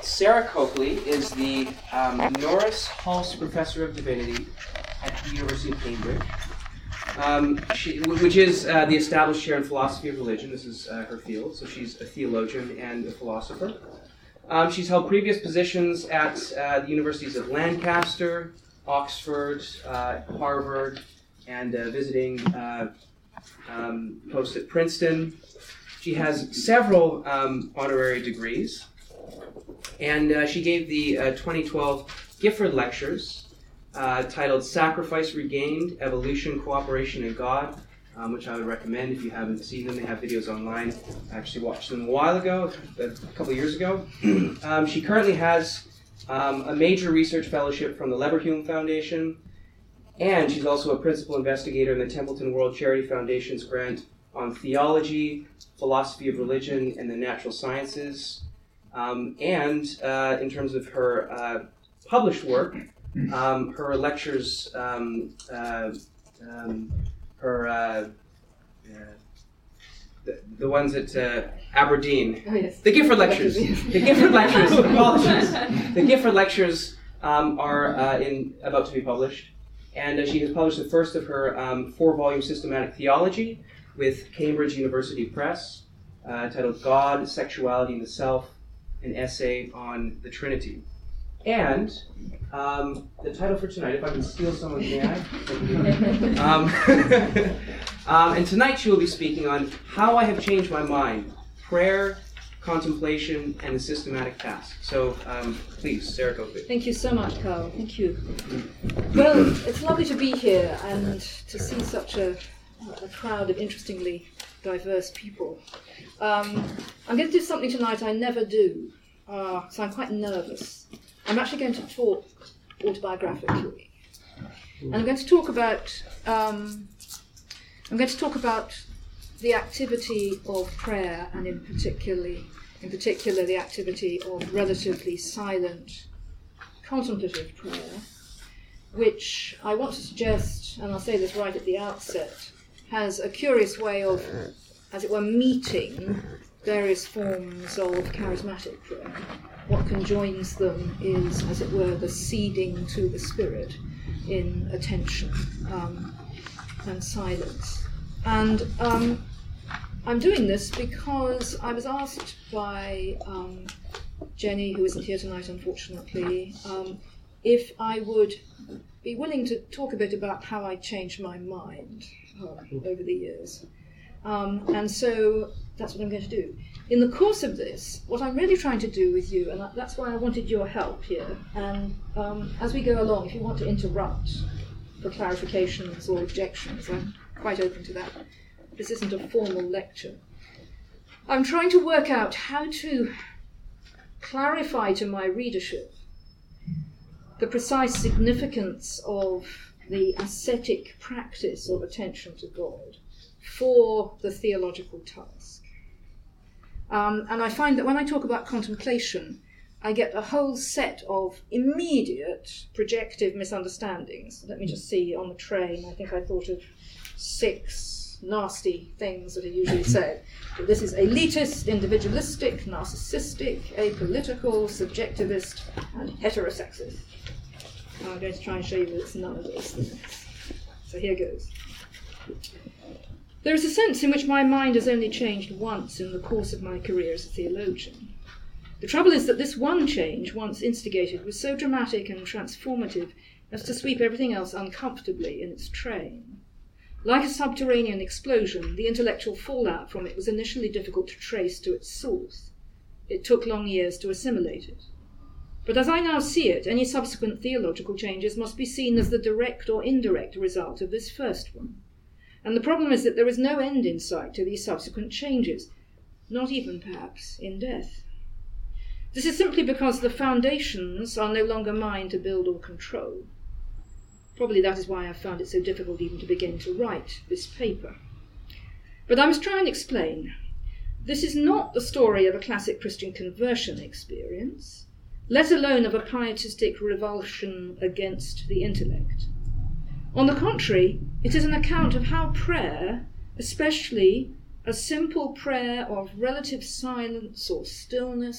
Sarah Coakley is the Norris Hulse Professor of Divinity at the University of Cambridge, which is the established chair in philosophy of religion. This is her field, so she's a theologian and a philosopher. She's held previous positions at the universities of Lancaster, Oxford, Harvard, and visiting post at Princeton. She has several honorary degrees, and she gave the 2012 Gifford Lectures titled Sacrifice Regained, Evolution, Cooperation, and God, which I would recommend if you haven't seen them. They have videos online. I actually watched them a while ago, a couple of years ago. She currently has a major research fellowship from the Leverhulme Foundation, and she's also a principal investigator in the Templeton World Charity Foundation's grant on theology, philosophy of religion, and the natural sciences. And in terms of her published work, her lectures, the ones at Aberdeen, Oh, yes. the Gifford Lectures. The Gifford Lectures. Apologies. The Gifford Lectures are about to be published, and she has published the first of her 4-volume systematic theology with Cambridge University Press, titled God, Sexuality, and the Self, an essay on the Trinity. And the title for tonight, if I can steal someone's AI. And tonight she will be speaking on How I Have Changed My Mind, Prayer, Contemplation, and the Systematic Task. So please, Sarah Coakley. Thank you so much, Carl. Thank you. Well, it's lovely to be here and to see such a crowd of interestingly diverse people. I'm going to do something tonight I never do, so I'm quite nervous. I'm actually going to talk autobiographically, and I'm going to talk about the activity of prayer, and in particular the activity of relatively silent contemplative prayer, which I want to suggest, and I'll say this right at the outset, has a curious way of, as it were, meeting various forms of charismatic prayer. What conjoins them is, as it were, the seeding to the spirit in attention and silence. And I'm doing this because I was asked by Jenny, who isn't here tonight, unfortunately, if I would be willing to talk a bit about how I changed my mind over the years. And so that's what I'm going to do. In the course of this, what I'm really trying to do with you, and that's why I wanted your help here, and as we go along, if you want to interrupt for clarifications or objections, I'm quite open to that. This isn't a formal lecture. I'm trying to work out how to clarify to my readership the precise significance of the ascetic practice of attention to God for the theological task. And I find that when I talk about contemplation, I get a whole set of immediate projective misunderstandings. Let me just see, on the train, I think I thought of 6 nasty things that are usually said. So this is elitist, individualistic, narcissistic, apolitical, subjectivist, and heterosexist. I'm going to try and show you that it's none of those things. So here goes. There is a sense in which my mind has only changed once in the course of my career as a theologian. The trouble is that this one change, once instigated, was so dramatic and transformative as to sweep everything else uncomfortably in its train. Like a subterranean explosion, the intellectual fallout from it was initially difficult to trace to its source. It took long years to assimilate it. But as I now see it, any subsequent theological changes must be seen as the direct or indirect result of this first one. And the problem is that there is no end in sight to these subsequent changes, not even, perhaps, in death. This is simply because the foundations are no longer mine to build or control. Probably that is why I've found it so difficult even to begin to write this paper. But I must try and explain. This is not the story of a classic Christian conversion experience, let alone of a pietistic revulsion against the intellect. On the contrary, it is an account of how prayer, especially a simple prayer of relative silence or stillness,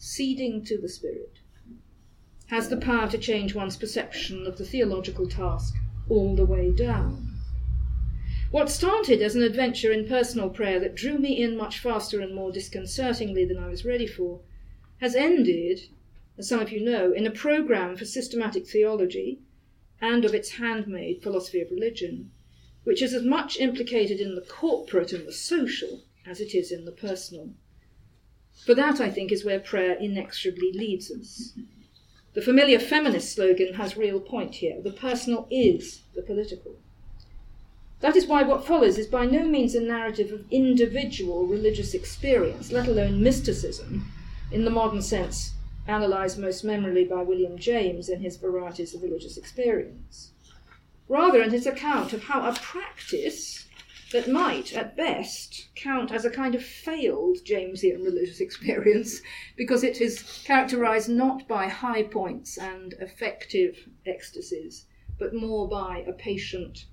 ceding to the Spirit, has the power to change one's perception of the theological task all the way down. What started as an adventure in personal prayer that drew me in much faster and more disconcertingly than I was ready for, has ended, as some of you know, in a programme for systematic theology and of its handmaid, philosophy of religion, which is as much implicated in the corporate and the social as it is in the personal. For that, I think, is where prayer inexorably leads us. The familiar feminist slogan has real point here. The personal is the political. That is why what follows is by no means a narrative of individual religious experience, let alone mysticism, in the modern sense analysed most memorably by William James in his Varieties of Religious Experience. Rather, in his account of how a practice that might, at best, count as a kind of failed Jamesian religious experience, because it is characterised not by high points and effective ecstasies, but more by a patient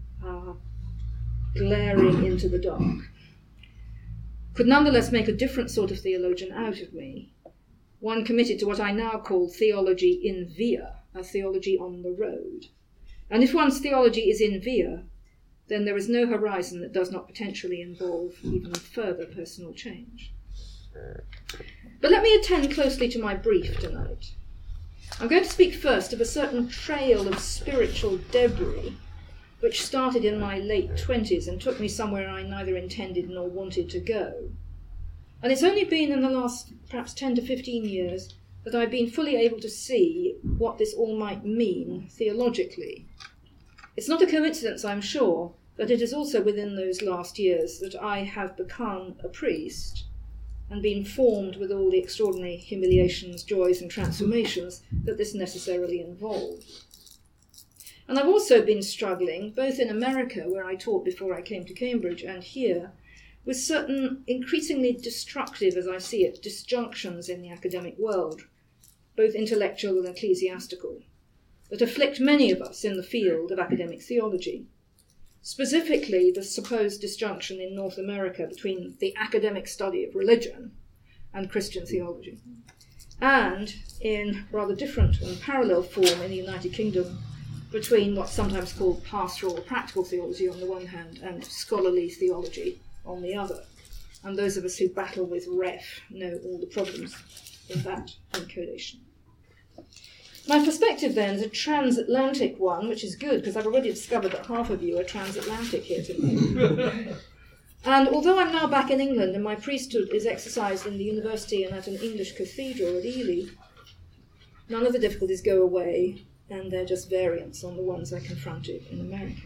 glaring into the dark, could nonetheless make a different sort of theologian out of me, one committed to what I now call theology in via, a theology on the road. And if one's theology is in via, then there is no horizon that does not potentially involve even further personal change. But let me attend closely to my brief tonight. I'm going to speak first of a certain trail of spiritual debris which started in my late 20s and took me somewhere I neither intended nor wanted to go. And it's only been in the last perhaps 10 to 15 years that I've been fully able to see what this all might mean theologically. It's not a coincidence, I'm sure, that it is also within those last years that I have become a priest and been formed with all the extraordinary humiliations, joys and transformations that this necessarily involved. And I've also been struggling, both in America, where I taught before I came to Cambridge, and here, with certain increasingly destructive, as I see it, disjunctions in the academic world, both intellectual and ecclesiastical, that afflict many of us in the field of academic theology. Specifically, the supposed disjunction in North America between the academic study of religion and Christian theology, and in rather different and parallel form in the United Kingdom between what's sometimes called pastoral or practical theology on the one hand and scholarly theology on the other. And those of us who battle with ref know all the problems in that encodation. My perspective then is a transatlantic one, which is good because I've already discovered that half of you are transatlantic here tonight. And although I'm now back in England and my priesthood is exercised in the university and at an English cathedral at Ely, none of the difficulties go away, and they're just variants on the ones I confronted in America.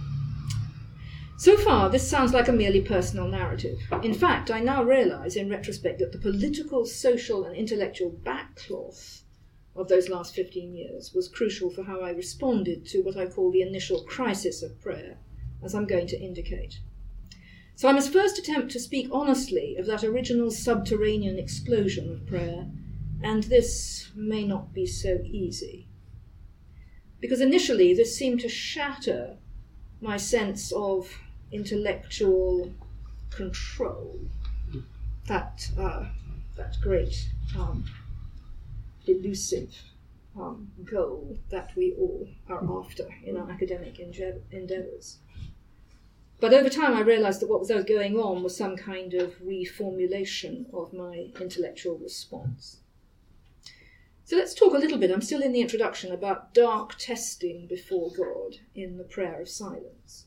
So far, this sounds like a merely personal narrative. In fact, I now realise in retrospect that the political, social and intellectual backcloth of those last 15 years was crucial for how I responded to what I call the initial crisis of prayer, as I'm going to indicate. So I must first attempt to speak honestly of that original subterranean explosion of prayer, and this may not be so easy. Because initially this seemed to shatter my sense of intellectual control, that great elusive goal that we all are after in our academic endeavours. But over time I realised that what was going on was some kind of reformulation of my intellectual response. So let's talk a little bit, I'm still in the introduction, about dark testing before God in the prayer of silence.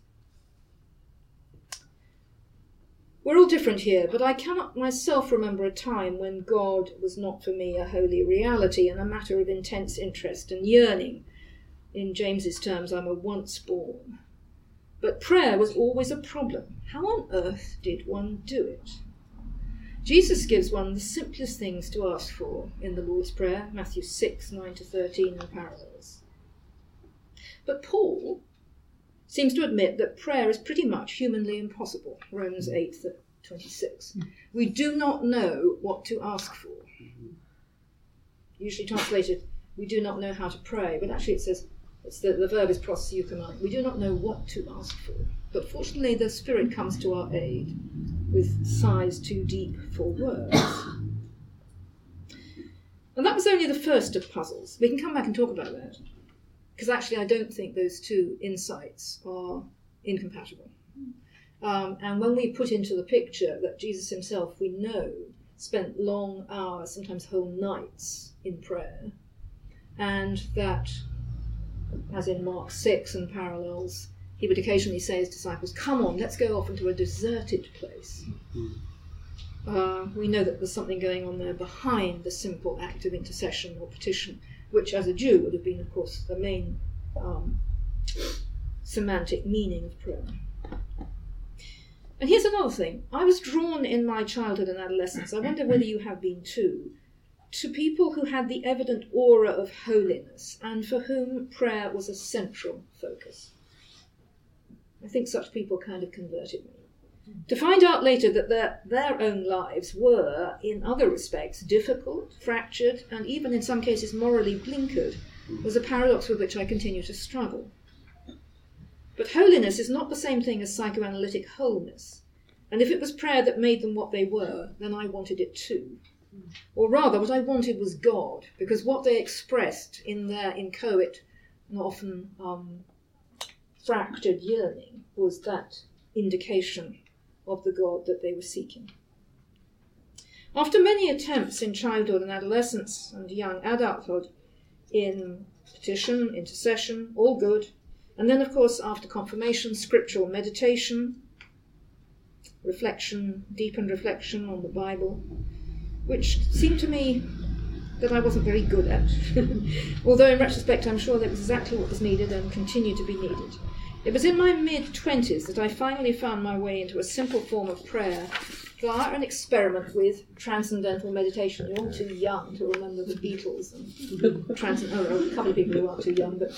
We're all different here, but I cannot myself remember a time when God was not for me a holy reality and a matter of intense interest and yearning. In James's terms, I'm a once born. But prayer was always a problem. How on earth did one do it? Jesus gives one the simplest things to ask for in the Lord's Prayer, Matthew 6, 9-13 and parallels. But Paul seems to admit that prayer is pretty much humanly impossible, Romans 8:26. We do not know what to ask for. Usually translated, we do not know how to pray, but actually it says, the verb is proseuchomai. We do not know what to ask for. But fortunately the Spirit comes to our aid with sighs too deep for words. And that was only the first of puzzles. We can come back and talk about that, because actually I don't think those two insights are incompatible. And when we put into the picture that Jesus himself, we know, spent long hours, sometimes whole nights in prayer, and that, as in Mark 6 and parallels, he would occasionally say to his disciples, come on, let's go off into a deserted place. We know that there's something going on there behind the simple act of intercession or petition, which as a Jew would have been, of course, the main semantic meaning of prayer. And here's another thing. I was drawn in my childhood and adolescence, I wonder whether you have been too, to people who had the evident aura of holiness and for whom prayer was a central focus. I think such people kind of converted me. To find out later that their own lives were, in other respects, difficult, fractured, and even in some cases morally blinkered, was a paradox with which I continue to struggle. But holiness is not the same thing as psychoanalytic wholeness, and if it was prayer that made them what they were, then I wanted it too. Or rather, what I wanted was God, because what they expressed in their inchoate and often fractured yearning was that indication of the God that they were seeking. After many attempts in childhood and adolescence and young adulthood in petition, intercession, all good, and then of course after confirmation, scriptural meditation, reflection, deepened reflection on the Bible, which seemed to me that I wasn't very good at, although in retrospect I'm sure that was exactly what was needed and continued to be needed. It was in my mid-20s that I finally found my way into a simple form of prayer via an experiment with transcendental meditation. You're all too young to remember the Beatles. And a couple of people who aren't too young, but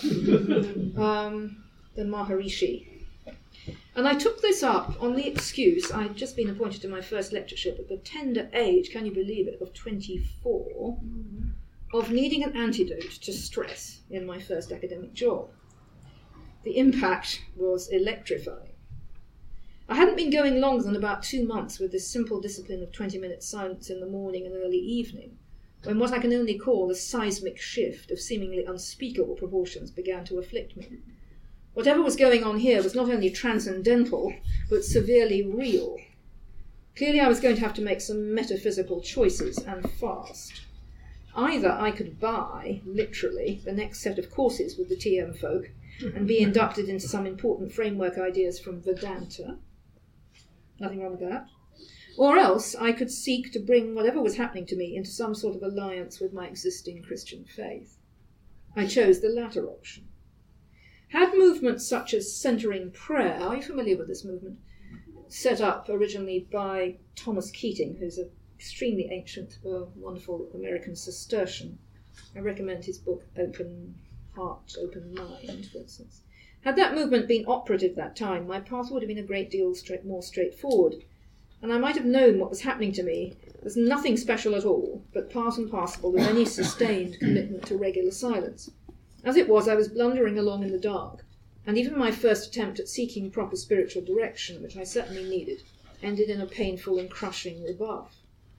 the Maharishi. And I took this up on the excuse, I'd just been appointed to my first lectureship at the tender age, can you believe it, of 24, of needing an antidote to stress in my first academic job. The impact was electrifying. I hadn't been going longer than about 2 months with this simple discipline of 20 minutes silence in the morning and early evening, when what I can only call a seismic shift of seemingly unspeakable proportions began to afflict me. Whatever was going on here was not only transcendental, but severely real. Clearly I was going to have to make some metaphysical choices, and fast. Either I could buy, literally, the next set of courses with the TM folk, and be inducted into some important framework ideas from Vedanta. Nothing wrong with that. Or else I could seek to bring whatever was happening to me into some sort of alliance with my existing Christian faith. I chose the latter option. Had movements such as centering prayer, are you familiar with this movement? Set up originally by Thomas Keating, who's an extremely ancient, wonderful American Cistercian. I recommend his book Open Heart, Open Mind, for instance. Had that movement been operative at that time, my path would have been a great deal more straightforward, and I might have known what was happening to me was nothing special at all, but part and parcel of any sustained commitment to regular silence. As it was, I was blundering along in the dark, and even my first attempt at seeking proper spiritual direction, which I certainly needed, ended in a painful and crushing rebuff.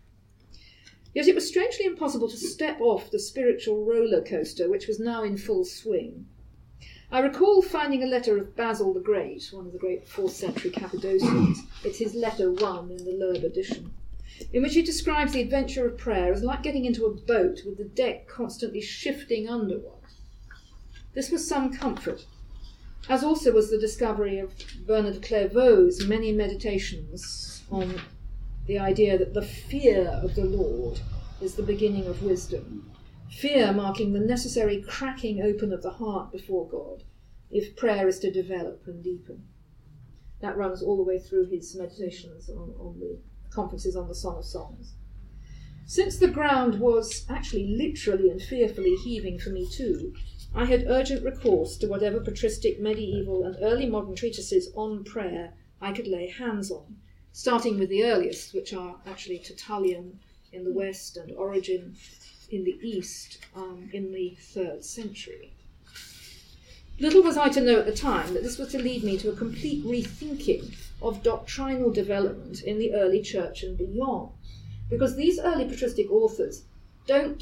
Yet it was strangely impossible to step off the spiritual roller coaster, which was now in full swing. I recall finding a letter of Basil the Great, one of the great 4th century Cappadocians. It's his letter 1 in the Loeb edition, in which he describes the adventure of prayer as like getting into a boat with the deck constantly shifting under one. This was some comfort, as also was the discovery of Bernard Clairvaux's many meditations on the idea that the fear of the Lord is the beginning of wisdom, fear marking the necessary cracking open of the heart before God, if prayer is to develop and deepen. That runs all the way through his meditations on the conferences on the Song of Songs. Since the ground was actually literally and fearfully heaving for me too, I had urgent recourse to whatever patristic, medieval, and early modern treatises on prayer I could lay hands on, starting with the earliest, which are actually Tertullian in the West and Origen in the East in the 3rd century. Little was I to know at the time that this was to lead me to a complete rethinking of doctrinal development in the early church and beyond, because these early patristic authors don't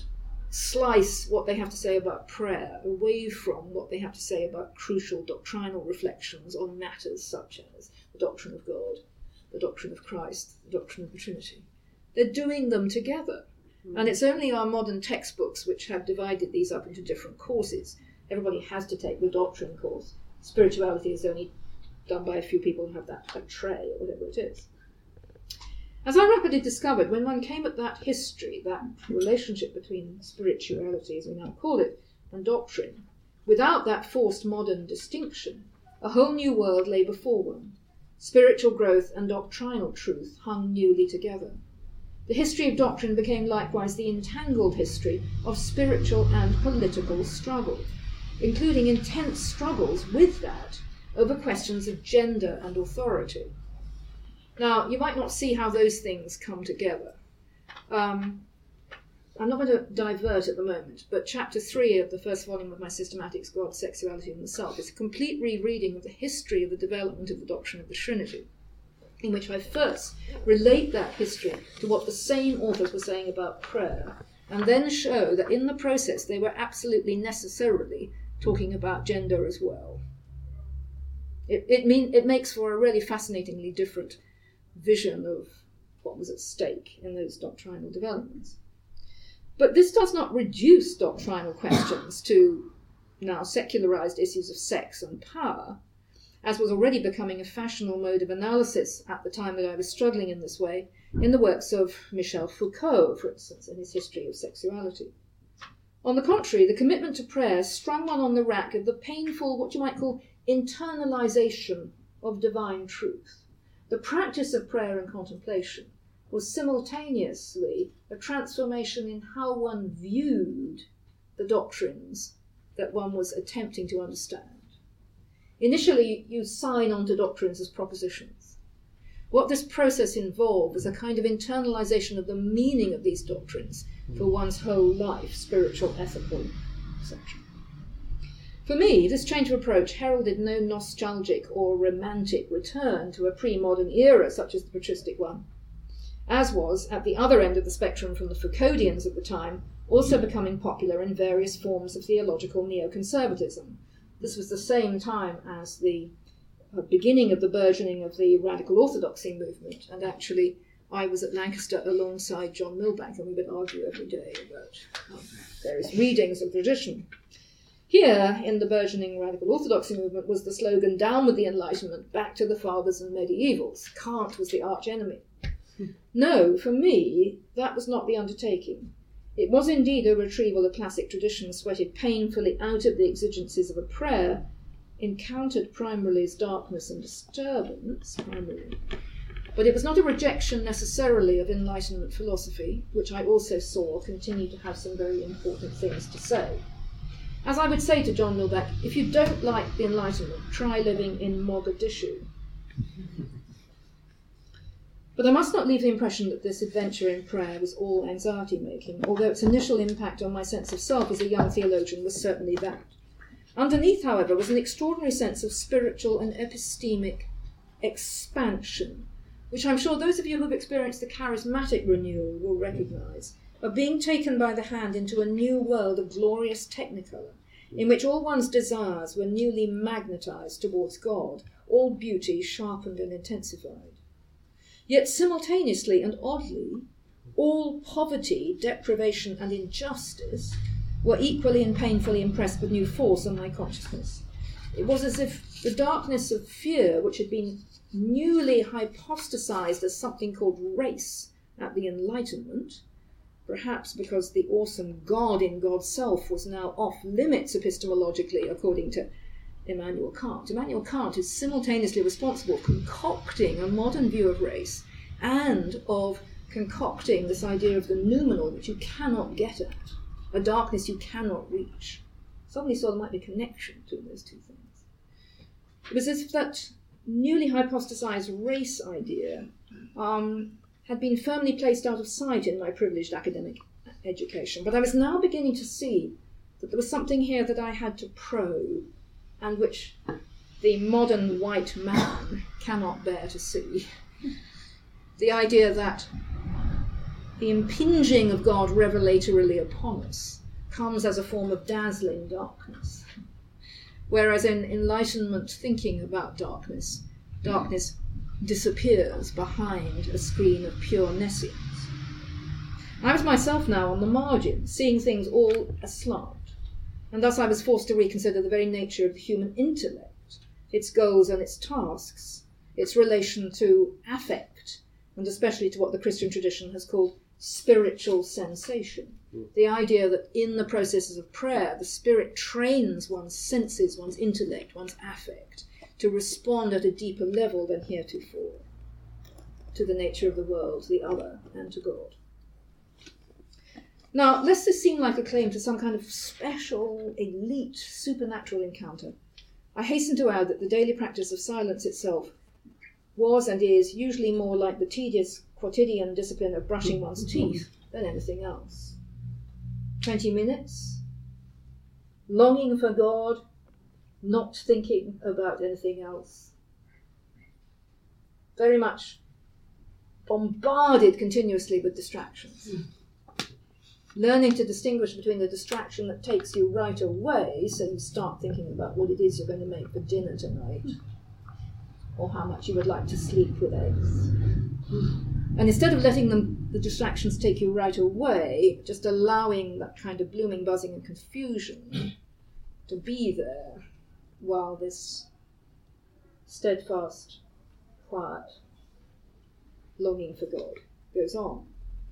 slice what they have to say about prayer away from what they have to say about crucial doctrinal reflections on matters such as the doctrine of God, the doctrine of Christ, the doctrine of the Trinity. They're doing them together. And it's only our modern textbooks which have divided these up into different courses. Everybody has to take the doctrine course. Spirituality is only done by a few people who have that tray or whatever it is. As I rapidly discovered, when one came at that history, that relationship between spirituality, as we now call it, and doctrine, without that forced modern distinction, a whole new world lay before one. Spiritual growth and doctrinal truth hung newly together. The history of doctrine became likewise the entangled history of spiritual and political struggle, including intense struggles with that over questions of gender and authority. Now, you might not see how those things come together. I'm not going to divert at the moment, but chapter 3 of the first volume of my Systematics, God, Sexuality and the Self, is a complete rereading of the history of the development of the doctrine of the Trinity, in which I first relate that history to what the same authors were saying about prayer, and then show that in the process they were absolutely necessarily talking about gender as well. It makes for a really fascinatingly different vision of what was at stake in those doctrinal developments. But this does not reduce doctrinal questions to now secularized issues of sex and power, as was already becoming a fashionable mode of analysis at the time that I was struggling in this way, in the works of Michel Foucault, for instance, in his History of Sexuality. On the contrary, the commitment to prayer strung one on the rack of the painful, what you might call, internalization of divine truth. The practice of prayer and contemplation was simultaneously a transformation in how one viewed the doctrines that one was attempting to understand. Initially, you sign onto doctrines as propositions. What this process involved was a kind of internalization of the meaning of these doctrines for one's whole life, spiritual, ethical, etc. For me, this change of approach heralded no nostalgic or romantic return to a pre-modern era such as the patristic one, as was, at the other end of the spectrum from the Foucauldians of the time, also becoming popular in various forms of theological neoconservatism. This was the same time as the beginning of the burgeoning of the radical orthodoxy movement, and actually I was at Lancaster alongside John Milbank, and we would argue every day about various readings of tradition. Here, in the burgeoning radical orthodoxy movement, was the slogan, "Down with the Enlightenment, back to the fathers and medievals. Kant was the arch-enemy." No, for me, that was not the undertaking. It was indeed a retrieval of classic tradition sweated painfully out of the exigencies of a prayer, encountered primarily as darkness and disturbance, primarily. But it was not a rejection necessarily of Enlightenment philosophy, which I also saw continued to have some very important things to say. As I would say to John Milbank, if you don't like the Enlightenment, try living in Mogadishu. But I must not leave the impression that this adventure in prayer was all anxiety-making, although its initial impact on my sense of self as a young theologian was certainly that. Underneath, however, was an extraordinary sense of spiritual and epistemic expansion, which I'm sure those of you who've experienced the charismatic renewal will recognise, of being taken by the hand into a new world of glorious technicolor, in which all one's desires were newly magnetised towards God, all beauty sharpened and intensified. Yet simultaneously and oddly, all poverty, deprivation and injustice were equally and painfully impressed with new force on my consciousness. It was as if the darkness of fear, which had been newly hypostasized as something called race at the Enlightenment, perhaps because the awesome God in God's self was now off limits epistemologically, according to Immanuel Kant. Immanuel Kant is simultaneously responsible for concocting a modern view of race and of concocting this idea of the noumenal, which you cannot get at, a darkness you cannot reach. Suddenly saw there might be a connection between those two things. It was as if that newly hypostasized race idea had been firmly placed out of sight in my privileged academic education, but I was now beginning to see that there was something here that I had to probe, and which the modern white man cannot bear to see. The idea that the impinging of God revelatorily upon us comes as a form of dazzling darkness. Whereas in Enlightenment thinking about darkness, darkness disappears behind a screen of pure nescience. I was myself now on the margin, seeing things all aslant, and thus I was forced to reconsider the very nature of the human intellect, its goals and its tasks, its relation to affect, and especially to what the Christian tradition has called spiritual sensation. The idea that in the processes of prayer, the Spirit trains one's senses, one's intellect, one's affect, to respond at a deeper level than heretofore to the nature of the world, the other, and to God. Now, lest this seem like a claim to some kind of special, elite, supernatural encounter, I hasten to add that the daily practice of silence itself was and is usually more like the tedious quotidian discipline of brushing one's teeth than anything else. 20 minutes, longing for God, not thinking about anything else. Very much bombarded continuously with distractions. Learning to distinguish between the distraction that takes you right away, so you start thinking about what it is you're going to make for dinner tonight, or how much you would like to sleep with eggs. And instead of letting the distractions take you right away, just allowing that kind of blooming, buzzing and confusion to be there while this steadfast, quiet longing for God goes on.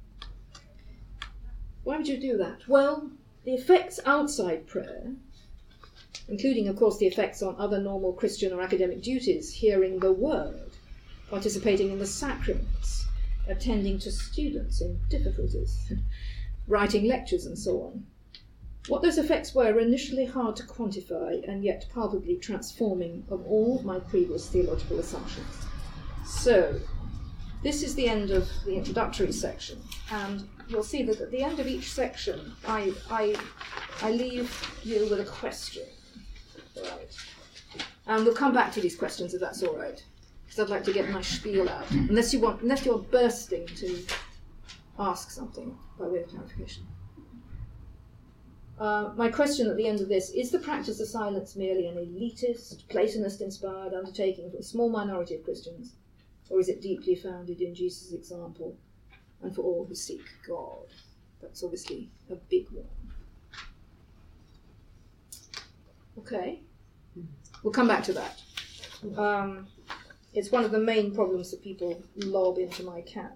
Why would you do that? Well, the effects outside prayer, including, of course, the effects on other normal Christian or academic duties, hearing the word, participating in the sacraments, attending to students in difficulties, writing lectures and so on. What those effects were initially hard to quantify and yet palpably transforming of all my previous theological assumptions. So, this is the end of the introductory section, and you'll see that at the end of each section I leave you with a question. Right. And we'll come back to these questions if that's all right, because I'd like to get my spiel out, unless you're bursting to ask something by way of clarification. My question at the end of this: is the practice of silence merely an elitist, Platonist-inspired undertaking for a small minority of Christians, or is it deeply founded in Jesus' example and for all who seek God? That's obviously a big one. Okay, we'll come back to that. It's one of the main problems that people lob into my camp.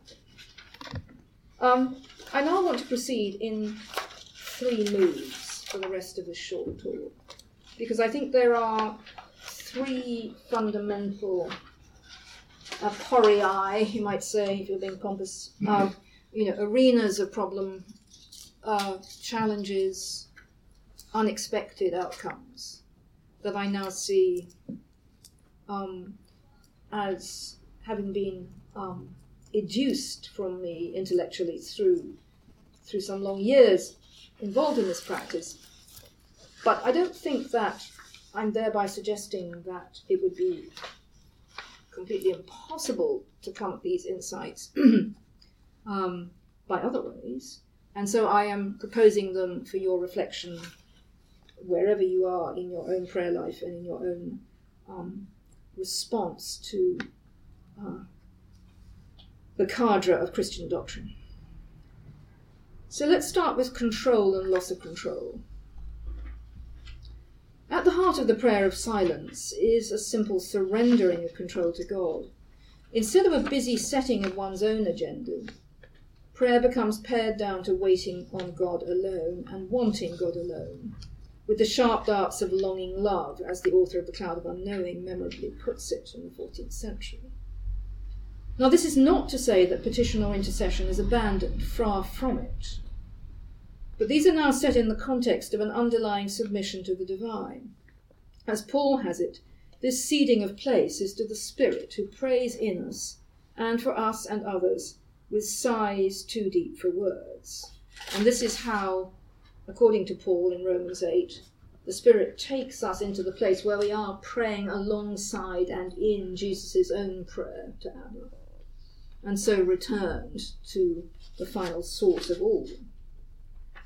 I now want to proceed in 3 moves for the rest of this short talk, because I think there are 3 fundamental aporiae, you might say, if you're being pompous, arenas of problem, challenges, unexpected outcomes that I now see as having been educed from me intellectually through some long years involved in this practice. But I don't think that I'm thereby suggesting that it would be completely impossible to come at these insights by other ways. And so I am proposing them for your reflection wherever you are in your own prayer life and in your own response to the cadre of Christian doctrine. So let's start with control and loss of control. At the heart of the prayer of silence is a simple surrendering of control to God. Instead of a busy setting of one's own agenda, prayer becomes pared down to waiting on God alone and wanting God alone, with the sharp darts of longing love, as the author of The Cloud of Unknowing memorably puts it in the 14th century. Now, this is not to say that petition or intercession is abandoned, far from it. But these are now set in the context of an underlying submission to the divine. As Paul has it, this ceding of place is to the Spirit who prays in us and for us and others with sighs too deep for words. And this is how, according to Paul in Romans 8, the Spirit takes us into the place where we are praying alongside and in Jesus' own prayer to Abba, and so returned to the final source of all.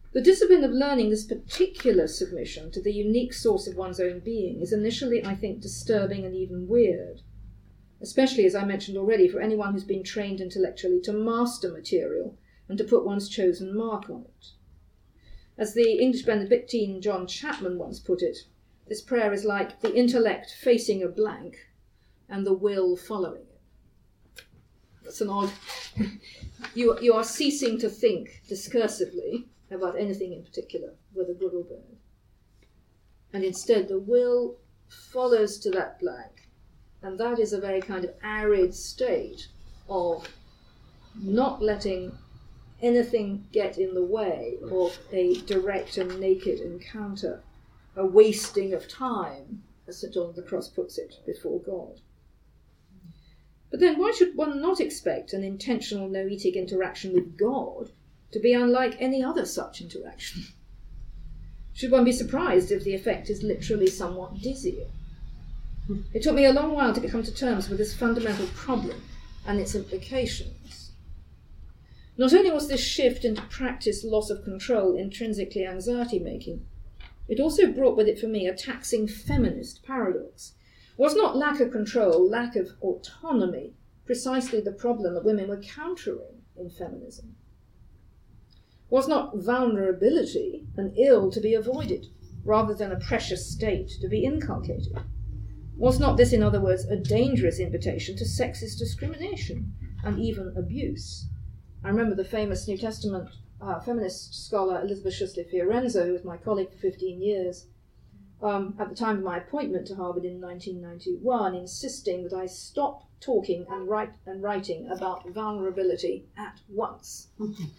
The discipline of learning this particular submission to the unique source of one's own being is initially, I think, disturbing and even weird, especially, as I mentioned already, for anyone who's been trained intellectually to master material and to put one's chosen mark on it. As the English Benedictine John Chapman once put it, this prayer is like the intellect facing a blank and the will following it. That's an odd... you are ceasing to think discursively about anything in particular, whether good or bad. And instead the will follows to that blank, and that is a very kind of arid state of not letting anything get in the way of a direct and naked encounter, a wasting of time, as St. John of the Cross puts it, before God. But then why should one not expect an intentional noetic interaction with God to be unlike any other such interaction? Should one be surprised if the effect is literally somewhat dizzying? It took me a long while to come to terms with this fundamental problem and its implications. Not only was this shift into practice loss of control intrinsically anxiety-making, it also brought with it for me a taxing feminist paradox. Was not lack of control, lack of autonomy, precisely the problem that women were countering in feminism? Was not vulnerability an ill to be avoided, rather than a precious state to be inculcated? Was not this, in other words, a dangerous invitation to sexist discrimination and even abuse? I remember the famous New Testament feminist scholar Elizabeth Schussler Fiorenzo, who was my colleague for 15 years, at the time of my appointment to Harvard in 1991, insisting that I stop talking and writing about vulnerability at once.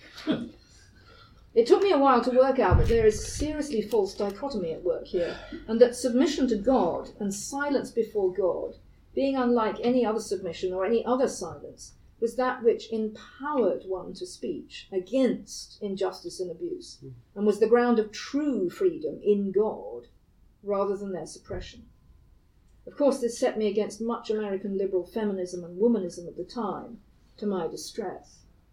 It took me a while to work out that there is a seriously false dichotomy at work here, and that submission to God and silence before God, being unlike any other submission or any other silence, was that which empowered one to speech against injustice and abuse, and was the ground of true freedom in God, rather than their suppression. Of course, this set me against much American liberal feminism and womanism at the time, to my distress.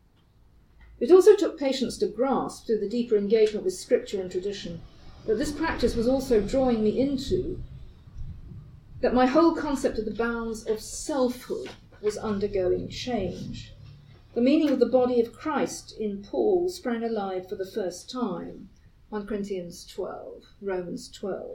It also took patience to grasp, through the deeper engagement with scripture and tradition, that this practice was also drawing me into, that my whole concept of the bounds of selfhood was undergoing change. The meaning of the body of Christ in Paul sprang alive for the first time, 1 Corinthians 12, Romans 12.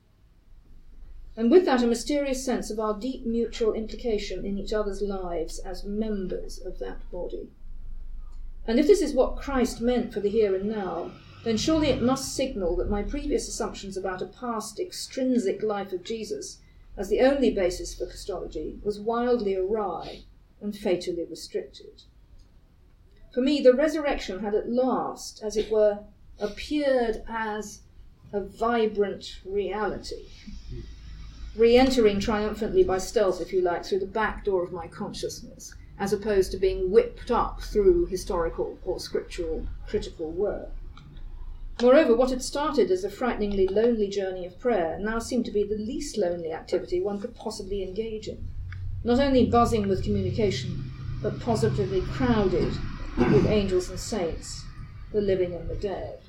And with that, a mysterious sense of our deep mutual implication in each other's lives as members of that body. And if this is what Christ meant for the here and now, then surely it must signal that my previous assumptions about a past extrinsic life of Jesus as the only basis for Christology was wildly awry and fatally restricted. For me, the resurrection had at last, as it were, appeared as a vibrant reality, re-entering triumphantly by stealth, if you like, through the back door of my consciousness, as opposed to being whipped up through historical or scriptural critical work. Moreover, what had started as a frighteningly lonely journey of prayer now seemed to be the least lonely activity one could possibly engage in, not only buzzing with communication, but positively crowded with angels and saints, the living and the dead.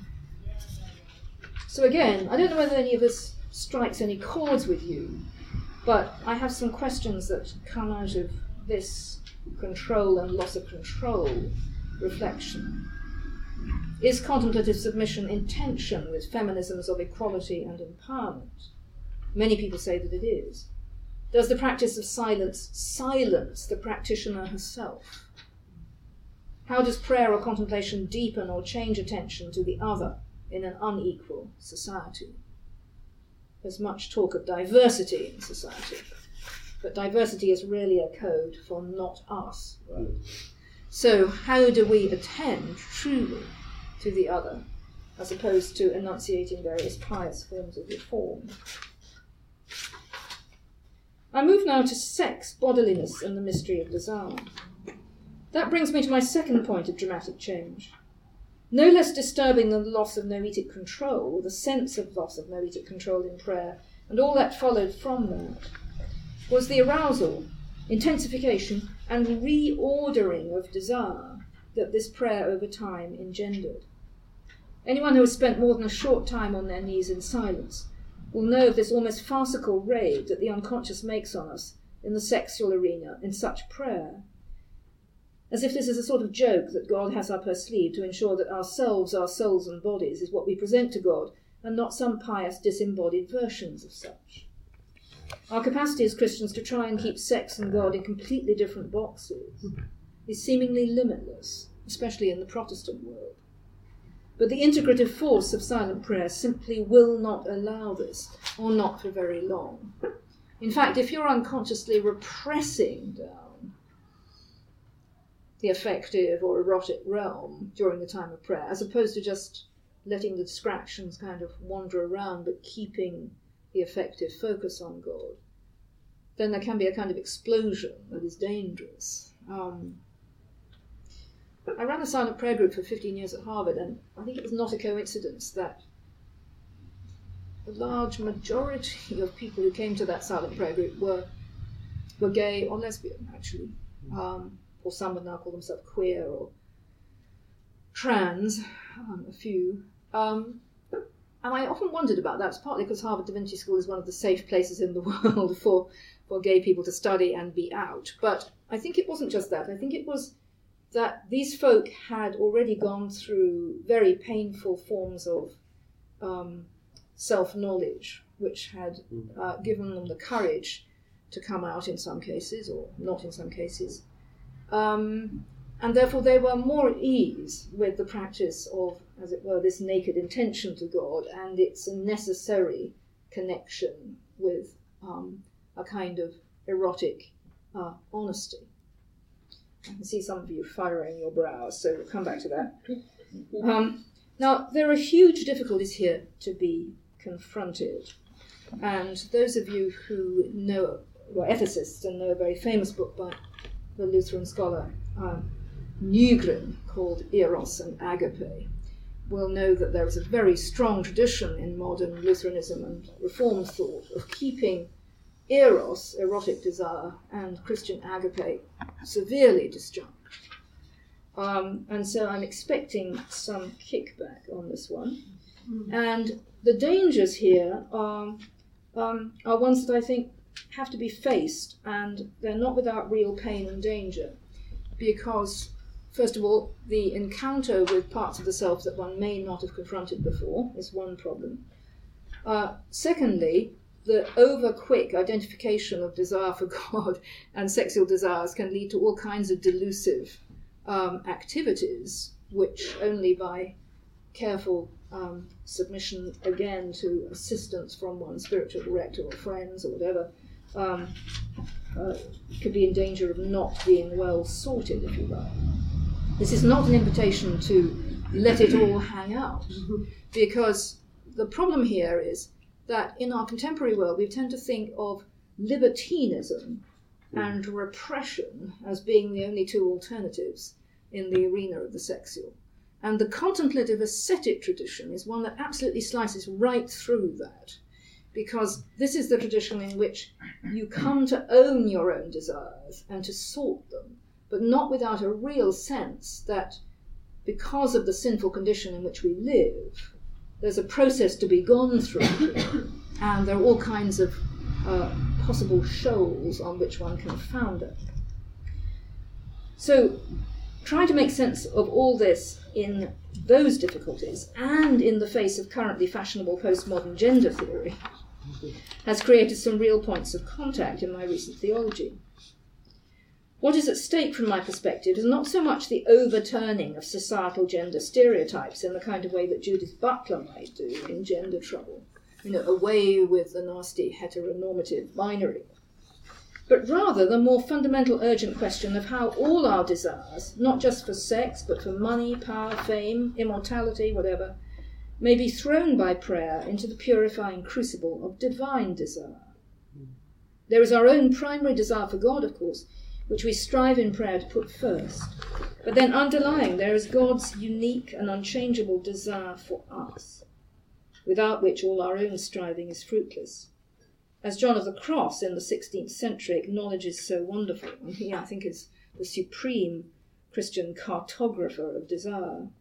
So again, I don't know whether any of this strikes any chords with you, but I have some questions that come out of this control and loss of control reflection. Is contemplative submission in tension with feminisms of equality and empowerment? Many people say that it is. Does the practice of silence the practitioner herself? How does prayer or contemplation deepen or change attention to the other in an unequal society? There's much talk of diversity in society, but diversity is really a code for not us. Right. So how do we attend truly to the other, as opposed to enunciating various pious forms of reform? I move now to sex, bodiliness, and the mystery of desire. That brings me to my second point of dramatic change. No less disturbing than the loss of noetic control, the sense of loss of noetic control in prayer, and all that followed from that, was the arousal, intensification, and reordering of desire that this prayer over time engendered. Anyone who has spent more than a short time on their knees in silence will know of this almost farcical raid that the unconscious makes on us in the sexual arena in such prayer, as if this is a sort of joke that God has up her sleeve to ensure that ourselves, our souls and bodies, is what we present to God, and not some pious disembodied versions of such. Our capacity as Christians to try and keep sex and God in completely different boxes is seemingly limitless, especially in the Protestant world. But the integrative force of silent prayer simply will not allow this, or not for very long. In fact, if you're unconsciously repressing down the affective or erotic realm during the time of prayer, as opposed to just letting the distractions kind of wander around but keeping the affective focus on God, then there can be a kind of explosion that is dangerous. I ran a silent prayer group for 15 years at Harvard, and I think it was not a coincidence that the large majority of people who came to that silent prayer group were gay or lesbian, actually. Or some would now call themselves queer or trans, a few. And I often wondered about that. It's partly because Harvard Da Vinci School is one of the safe places in the world for gay people to study and be out. But I think it wasn't just that. I think it was that these folk had already gone through very painful forms of self-knowledge, which had given them the courage to come out in some cases, or not in some cases. And therefore they were more at ease with the practice of, as it were, this naked intention to God and its necessary connection with a kind of erotic honesty. I can see some of you furrowing your brows, so we'll come back to that. Now, there are huge difficulties here to be confronted. And those of you who know, who are ethicists and know a very famous book by the Lutheran scholar Nygren called Eros and Agape, will know that there is a very strong tradition in modern Lutheranism and Reformed thought of keeping Eros, erotic desire, and Christian agape severely disjunct. And so I'm expecting some kickback on this one. And the dangers here are ones that I think have to be faced, and they're not without real pain and danger, because, first of all, the encounter with parts of the self that one may not have confronted before is one problem. Secondly, the over-quick identification of desire for God and sexual desires can lead to all kinds of delusive activities, which only by careful submission, again, to assistance from one's spiritual director or friends or whatever, could be in danger of not being well sorted, if you like. This is not an invitation to let it all hang out, because the problem here is that in our contemporary world we tend to think of libertinism and repression as being the only two alternatives in the arena of the sexual. And the contemplative ascetic tradition is one that absolutely slices right through that, because this is the tradition in which you come to own your own desires and to sort them, but not without a real sense that because of the sinful condition in which we live, there's a process to be gone through, and there are all kinds of possible shoals on which one can founder. So, trying to make sense of all this in those difficulties, and in the face of currently fashionable postmodern gender theory, has created some real points of contact in my recent theology. What is at stake from my perspective is not so much the overturning of societal gender stereotypes in the kind of way that Judith Butler might do in Gender Trouble, away with the nasty heteronormative binary, but rather the more fundamental urgent question of how all our desires, not just for sex, but for money, power, fame, immortality, whatever, may be thrown by prayer into the purifying crucible of divine desire. There is our own primary desire for God, of course, which we strive in prayer to put first. But then underlying there is God's unique and unchangeable desire for us, without which all our own striving is fruitless. As John of the Cross in the 16th century acknowledges so wonderfully, and he, I think, is the supreme Christian cartographer of desire,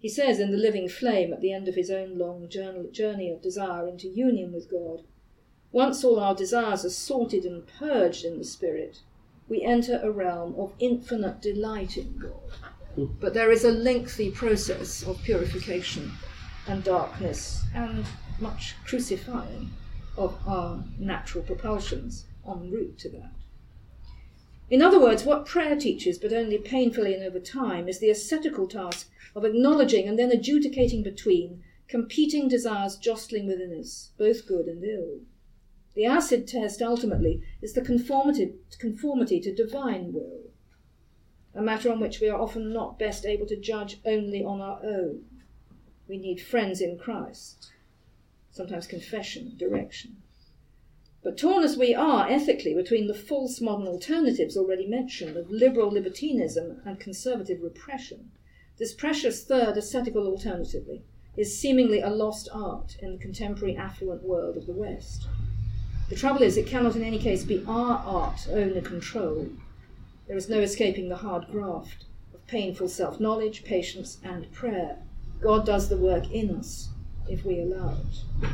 He says in The Living Flame at the end of his own long journey of desire into union with God, once all our desires are sorted and purged in the Spirit, we enter a realm of infinite delight in God. But there is a lengthy process of purification and darkness and much crucifying of our natural propulsions en route to that. In other words, what prayer teaches, but only painfully and over time, is the ascetical task of acknowledging and then adjudicating between competing desires jostling within us, both good and ill. The acid test, ultimately, is the conformity to divine will, a matter on which we are often not best able to judge only on our own. We need friends in Christ, sometimes confession, direction. But torn as we are ethically between the false modern alternatives already mentioned of liberal libertinism and conservative repression, this precious third ascetical alternatively is seemingly a lost art in the contemporary affluent world of the West. The trouble is, it cannot in any case be our art only controlled. There is no escaping the hard graft of painful self-knowledge, patience, and prayer. God does the work in us, if we allow it.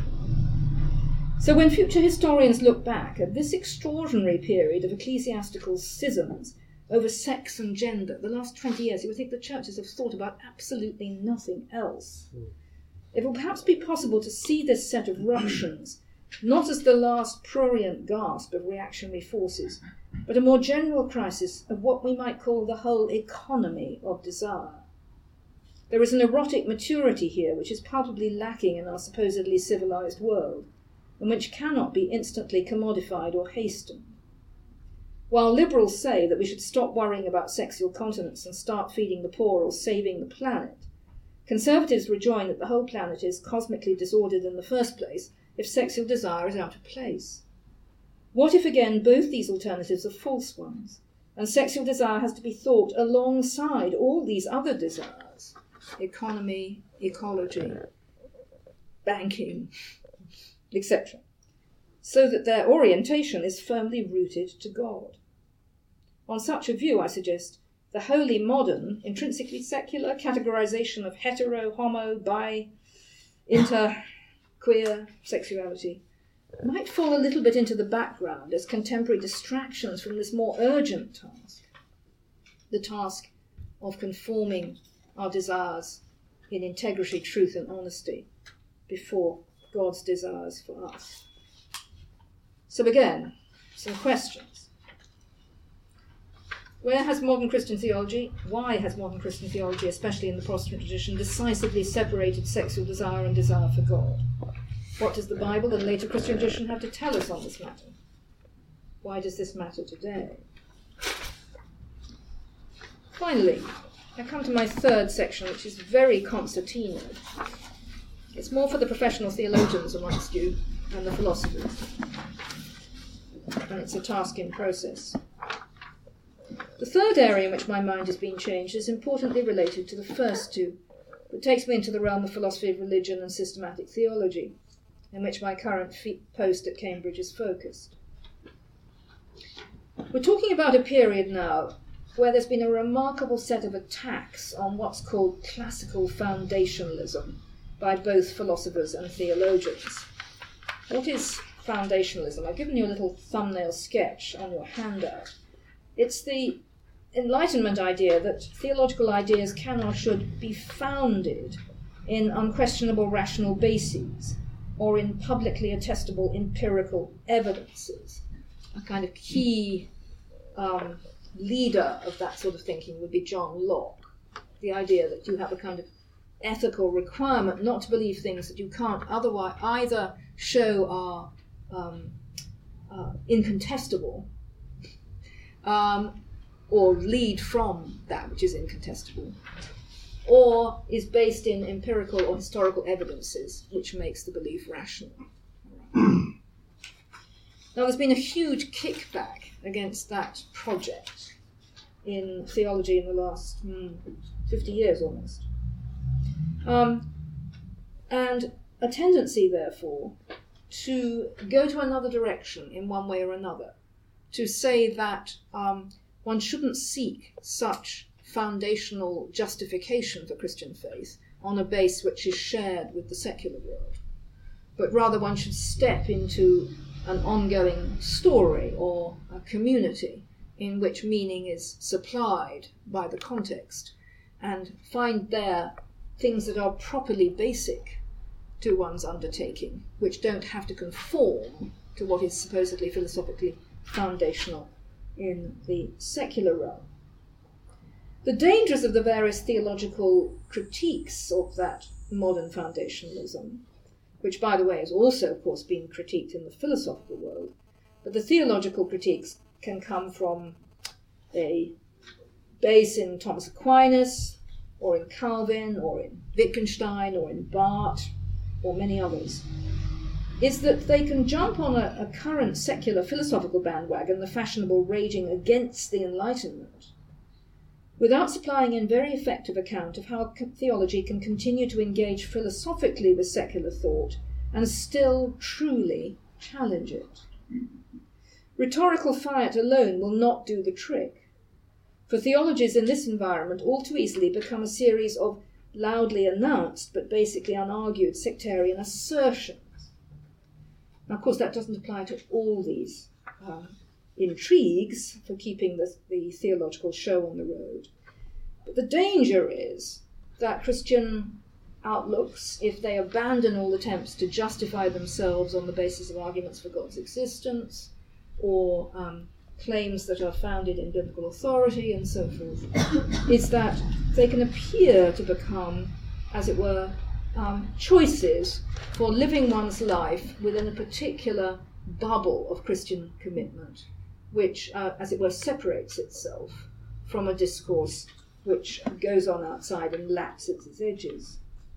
So when future historians look back at this extraordinary period of ecclesiastical schisms over sex and gender, the last 20 years, you would think the churches have thought about absolutely nothing else. It will perhaps be possible to see this set of ructions not as the last prurient gasp of reactionary forces, but a more general crisis of what we might call the whole economy of desire. There is an erotic maturity here which is palpably lacking in our supposedly civilized world, and which cannot be instantly commodified or hastened. While liberals say that we should stop worrying about sexual continence and start feeding the poor or saving the planet, conservatives rejoin that the whole planet is cosmically disordered in the first place if sexual desire is out of place. What if, again, both these alternatives are false ones, and sexual desire has to be thought alongside all these other desires? Economy, ecology, banking, etc., so that their orientation is firmly rooted to God. On such a view, I suggest, the wholly modern, intrinsically secular categorization of hetero, homo, bi, inter, queer sexuality might fall a little bit into the background as contemporary distractions from this more urgent task, the task of conforming our desires in integrity, truth, and honesty before God's desires for us. So again, some questions. Where has modern Christian theology, why has modern Christian theology, especially in the Protestant tradition, decisively separated sexual desire and desire for God? What does the Bible and later Christian tradition have to tell us on this matter? Why does this matter today? Finally, I come to my third section, which is very concertinaed. It's more for the professional theologians amongst you and the philosophers. And it's a task in process. The third area in which my mind has been changed is importantly related to the first two, but takes me into the realm of philosophy of religion and systematic theology, in which my current post at Cambridge is focused. We're talking about a period now where there's been a remarkable set of attacks on what's called classical foundationalism by both philosophers and theologians. What is foundationalism? I've given you a little thumbnail sketch on your handout. It's the Enlightenment idea that theological ideas can or should be founded in unquestionable rational bases or in publicly attestable empirical evidences. A kind of key leader of that sort of thinking would be John Locke. The idea that you have a kind of ethical requirement not to believe things that you can't otherwise either show are incontestable or lead from that which is incontestable, or is based in empirical or historical evidences, which makes the belief rational. Now, there's been a huge kickback against that project in theology in the last 50 years almost. And a tendency, therefore, to go to another direction in one way or another, to say that one shouldn't seek such foundational justification for Christian faith on a base which is shared with the secular world, but rather one should step into an ongoing story or a community in which meaning is supplied by the context, and find there things that are properly basic to one's undertaking, which don't have to conform to what is supposedly philosophically foundational in the secular realm. The dangers of the various theological critiques of that modern foundationalism, which, by the way, has also, of course, been critiqued in the philosophical world, but the theological critiques can come from a base in Thomas Aquinas, or in Calvin, or in Wittgenstein, or in Barth, or many others, is that they can jump on a current secular philosophical bandwagon, the fashionable raging against the Enlightenment, without supplying a very effective account of how theology can continue to engage philosophically with secular thought and still truly challenge it. Rhetorical fiat alone will not do the trick, for theologies in this environment all too easily become a series of loudly announced but basically unargued sectarian assertions. Now, of course, that doesn't apply to all these intrigues for keeping the theological show on the road. But the danger is that Christian outlooks, if they abandon all attempts to justify themselves on the basis of arguments for God's existence, or claims that are founded in biblical authority and so forth, is that they can appear to become, as it were, choices for living one's life within a particular bubble of Christian commitment, which, as it were, separates itself from a discourse which goes on outside and laps at its edges.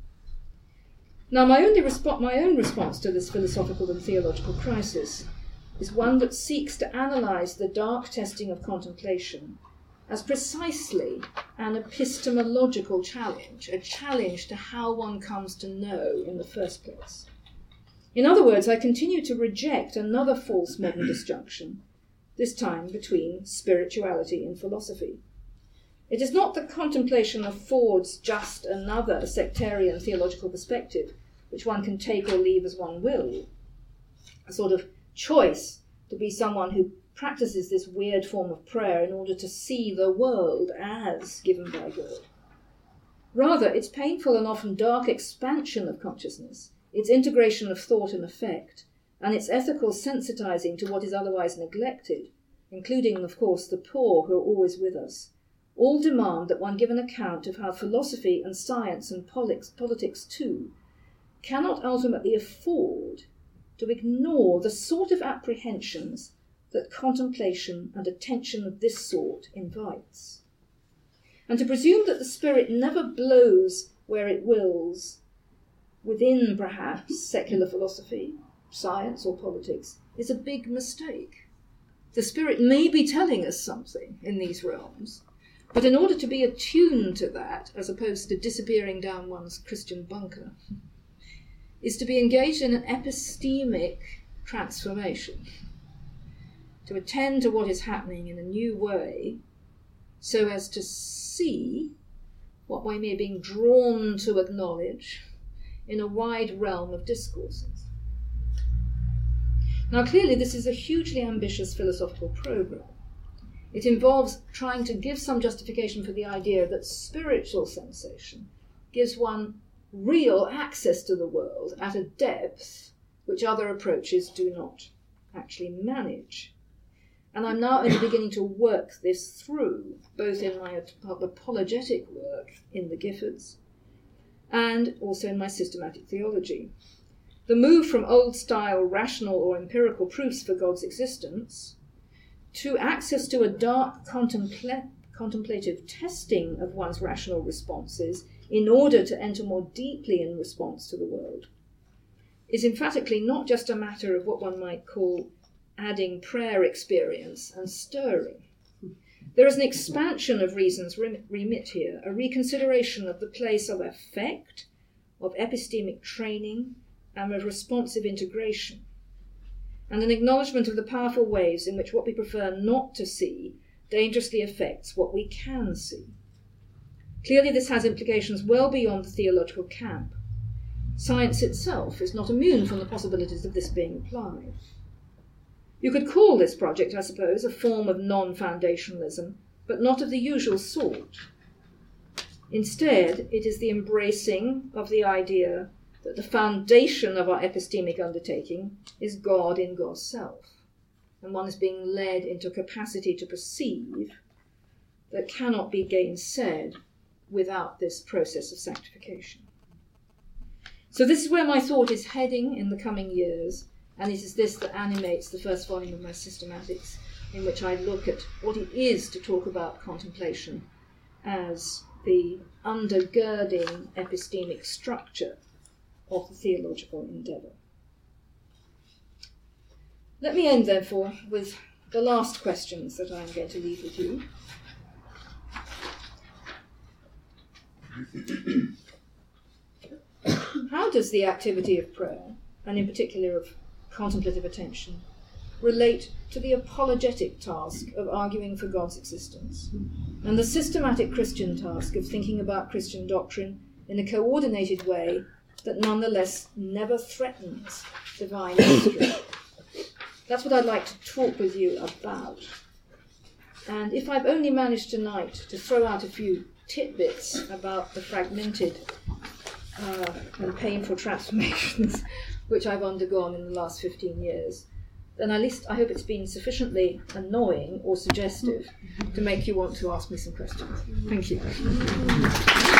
Now, my own response to this philosophical and theological crisis is one that seeks to analyse the dark testing of contemplation as precisely an epistemological challenge, a challenge to how one comes to know in the first place. In other words, I continue to reject another false modern disjunction, this time between spirituality and philosophy. It is not that contemplation affords just another sectarian theological perspective, which one can take or leave as one will, a sort of choice to be someone who practices this weird form of prayer in order to see the world as given by God. Rather, its painful and often dark expansion of consciousness, its integration of thought and effect, and its ethical sensitizing to what is otherwise neglected, including, of course, the poor who are always with us, all demand that one give an account of how philosophy and science and politics too cannot ultimately afford to ignore the sort of apprehensions that contemplation and attention of this sort invites, and to presume that the Spirit never blows where it wills, within perhaps secular philosophy, science or politics, is a big mistake. The Spirit may be telling us something in these realms, but in order to be attuned to that, as opposed to disappearing down one's Christian bunker, is to be engaged in an epistemic transformation, to attend to what is happening in a new way, so as to see what we may be drawn to acknowledge in a wide realm of discourses. Now, clearly, this is a hugely ambitious philosophical program. It involves trying to give some justification for the idea that spiritual sensation gives one real access to the world at a depth which other approaches do not actually manage. And I'm now only beginning to work this through, both in my apologetic work in the Giffords and also in my systematic theology. The move from old-style rational or empirical proofs for God's existence to access to a dark contemplative testing of one's rational responses in order to enter more deeply in response to the world is emphatically not just a matter of what one might call adding prayer experience and stirring. There is an expansion of reason's remit here, a reconsideration of the place of affect, of epistemic training, and of responsive integration, and an acknowledgement of the powerful ways in which what we prefer not to see dangerously affects what we can see. Clearly this has implications well beyond the theological camp. Science itself is not immune from the possibilities of this being applied. You could call this project, I suppose, a form of non-foundationalism, but not of the usual sort. Instead, it is the embracing of the idea that the foundation of our epistemic undertaking is God in God's self, and one is being led into a capacity to perceive that cannot be gainsaid without this process of sanctification. So this is where my thought is heading in the coming years, and it is this that animates the first volume of my Systematics, in which I look at what it is to talk about contemplation as the undergirding epistemic structure of the theological endeavour. Let me end, therefore, with the last questions that I'm going to leave with you. How does the activity of prayer, and in particular of contemplative attention, relate to the apologetic task of arguing for God's existence, and the systematic Christian task of thinking about Christian doctrine in a coordinated way that nonetheless never threatens divine mystery? That's what I'd like to talk with you about. And if I've only managed tonight to throw out a few tidbits about the fragmented and painful transformations which I've undergone in the last 15 years, then at least I hope it's been sufficiently annoying or suggestive to make you want to ask me some questions. Thank you.